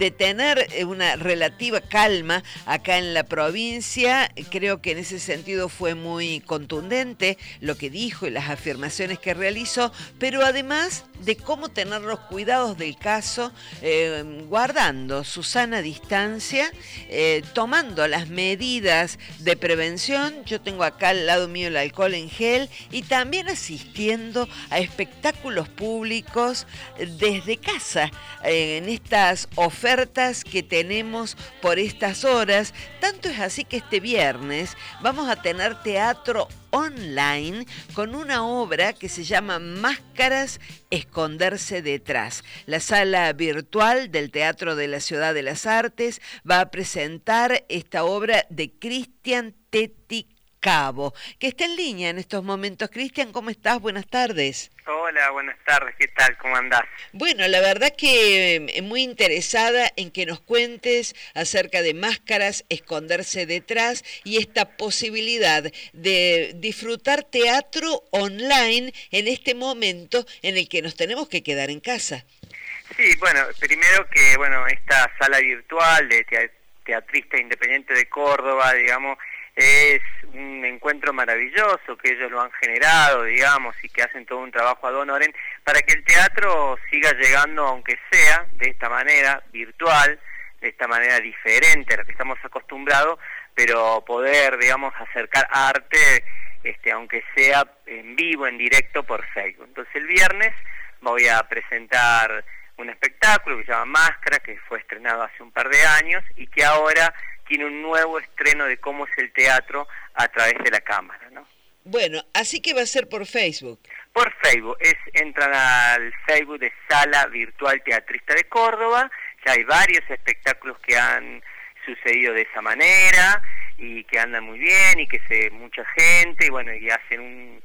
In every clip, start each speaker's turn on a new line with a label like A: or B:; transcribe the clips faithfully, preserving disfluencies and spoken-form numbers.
A: de tener una relativa calma acá en la provincia. Creo que en ese sentido fue muy contundente lo que dijo y las afirmaciones que realizó, pero además de cómo tener los cuidados del caso, eh, guardando su sana distancia, eh, tomando las medidas de prevención. Yo tengo acá al lado mío el alcohol en gel y también asistiendo a espectáculos públicos desde casa, eh, en estas ofertas que tenemos por estas horas. Tanto es así que este viernes vamos a tener teatro online con una obra que se llama Máscaras, esconderse detrás. La sala virtual del Teatro de la Ciudad de las Artes va a presentar esta obra de Cristian Tetti Cabo, que está en línea en estos momentos. Cristian, ¿cómo estás? Buenas tardes.
B: Hola, buenas tardes, ¿qué tal? ¿Cómo andás?
A: Bueno, la verdad que eh, muy interesada en que nos cuentes acerca de Máscaras, esconderse detrás y esta posibilidad de disfrutar teatro online en este momento en el que nos tenemos que quedar en casa.
B: Sí, bueno, primero que, bueno, esta sala virtual de Teatrista Independiente de Córdoba, digamos, es un encuentro maravilloso que ellos lo han generado, digamos, y que hacen todo un trabajo ad honorem para que el teatro siga llegando, aunque sea de esta manera virtual, de esta manera diferente a lo que estamos acostumbrados, pero poder, digamos, acercar arte, este, aunque sea en vivo, en directo por Facebook. Entonces el viernes voy a presentar un espectáculo que se llama Máscara, que fue estrenado hace un par de años y que ahora tiene un nuevo estreno de cómo es el teatro a través de la cámara, ¿no?
A: Bueno, así que va a ser por Facebook.
B: Por Facebook, es entran al Facebook de Sala Virtual Teatrista de Córdoba, ya hay varios espectáculos que han sucedido de esa manera y que andan muy bien y que se mucha gente y bueno, y hacen un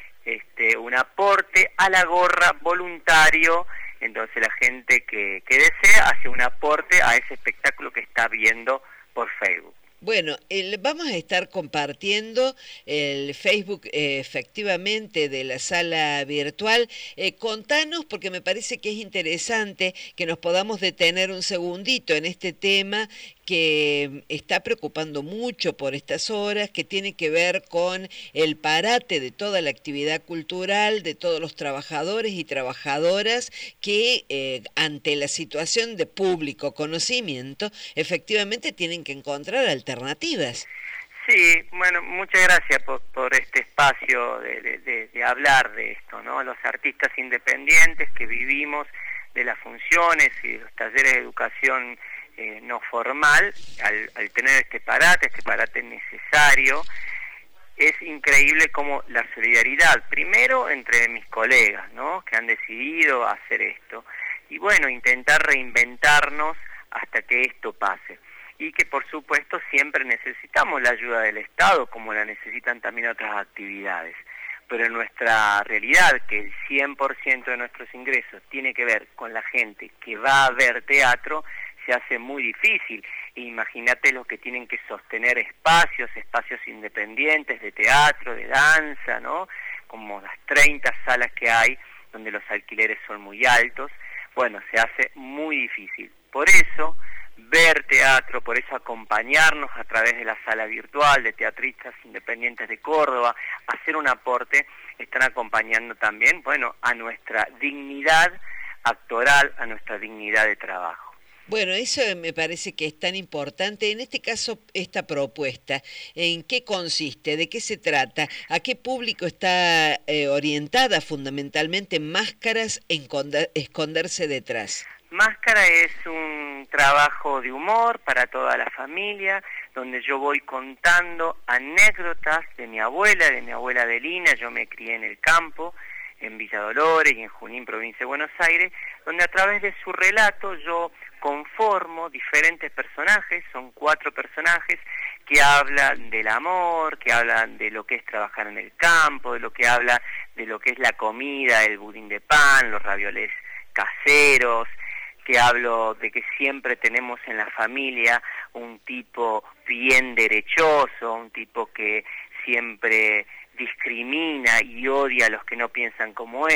B: este un aporte a la gorra voluntario. Entonces la gente que, que desea hace un aporte a ese espectáculo que está viendo por Facebook.
A: Bueno, el, vamos a estar compartiendo el Facebook eh, efectivamente de la sala virtual. Eh, contanos, porque me parece que es interesante que nos podamos detener un segundito en este tema que está preocupando mucho por estas horas, que tiene que ver con el parate de toda la actividad cultural, de todos los trabajadores y trabajadoras que eh, ante la situación de público conocimiento, efectivamente tienen que encontrar alternativas.
B: Sí, bueno, muchas gracias por, por este espacio de, de, de, de hablar de esto, ¿no? Los artistas independientes que vivimos de las funciones y de los talleres de educación Eh, no formal, al, al tener este parate, este parate necesario, es increíble como la solidaridad, primero entre mis colegas, ¿no?, que han decidido hacer esto, y bueno, intentar reinventarnos hasta que esto pase, y que por supuesto siempre necesitamos la ayuda del Estado, como la necesitan también otras actividades, pero en nuestra realidad, que el cien por ciento de nuestros ingresos tiene que ver con la gente que va a ver teatro, se hace muy difícil. Imagínate los que tienen que sostener espacios, espacios independientes de teatro, de danza, ¿no? Como las treinta salas que hay, donde los alquileres son muy altos. Bueno, se hace muy difícil. Por eso, ver teatro, por eso acompañarnos a través de la sala virtual de Teatristas Independientes de Córdoba, hacer un aporte, están acompañando también, bueno, a nuestra dignidad actoral, a nuestra dignidad de trabajo.
A: Bueno, eso me parece que es tan importante. En este caso, esta propuesta, ¿en qué consiste? ¿De qué se trata? ¿A qué público está eh, orientada fundamentalmente Máscaras, esconderse detrás?
B: Máscara es un trabajo de humor para toda la familia, donde yo voy contando anécdotas de mi abuela, de mi abuela Adelina. Yo me crié en el campo, en Villa Dolores y en Junín, provincia de Buenos Aires, donde a través de su relato yo conformo diferentes personajes, son cuatro personajes que hablan del amor, que hablan de lo que es trabajar en el campo, de lo que habla de lo que es la comida, el budín de pan, los ravioles caseros, que hablo de que siempre tenemos en la familia un tipo bien derechoso, un tipo que siempre discrimina y odia a los que no piensan como él,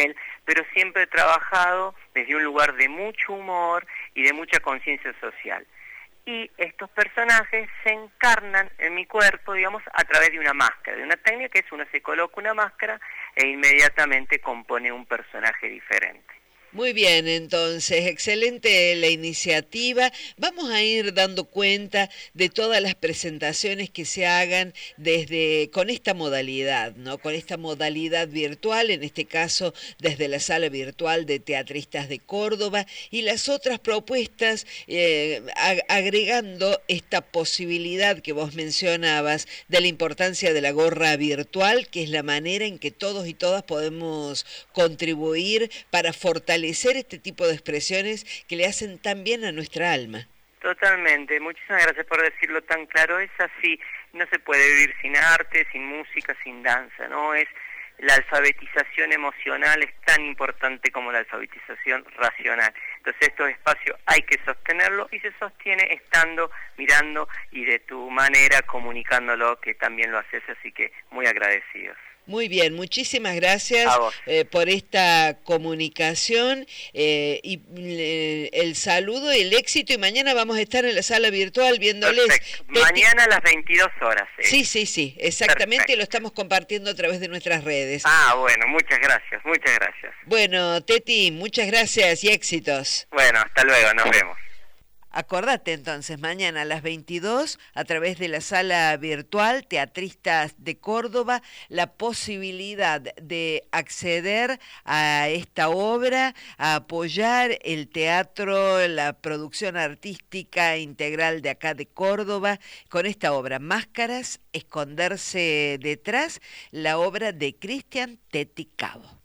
B: pero siempre he trabajado desde un lugar de mucho humor y de mucha conciencia social. Y estos personajes se encarnan en mi cuerpo, digamos, a través de una máscara, de una técnica que es uno se coloca una máscara e inmediatamente compone un personaje diferente.
A: Muy bien, entonces, excelente la iniciativa. Vamos a ir dando cuenta de todas las presentaciones que se hagan desde con esta modalidad, ¿no? Con esta modalidad virtual, en este caso desde la sala virtual de Teatristas de Córdoba y las otras propuestas, eh, ag- agregando esta posibilidad que vos mencionabas de la importancia de la gorra virtual, que es la manera en que todos y todas podemos contribuir para fortalecer este tipo de expresiones que le hacen tan bien a nuestra alma.
B: Totalmente, muchísimas gracias por decirlo tan claro, es así, no se puede vivir sin arte, sin música, sin danza, ¿no? Es la alfabetización emocional es tan importante como la alfabetización racional. Entonces estos espacios hay que sostenerlo y se sostiene estando, mirando y de tu manera comunicándolo, que también lo haces, así que muy agradecidos.
A: Muy bien, muchísimas gracias eh, por esta comunicación eh, y eh, el saludo, el éxito, y mañana vamos a estar en la sala virtual viéndoles.
B: Perfecto. Mañana a las veintidós horas. ¿eh?
A: Sí, sí, sí, exactamente. Perfecto. Lo estamos compartiendo a través de nuestras redes.
B: Ah, bueno, muchas gracias, muchas gracias.
A: Bueno, Teti, muchas gracias y éxitos.
B: Bueno, hasta luego, nos vemos.
A: Acordate entonces, mañana a las veintidós, a través de la sala virtual Teatristas de Córdoba, la posibilidad de acceder a esta obra, a apoyar el teatro, la producción artística integral de acá de Córdoba, con esta obra, Máscaras, esconderse detrás, la obra de Cristian Teti Cabo.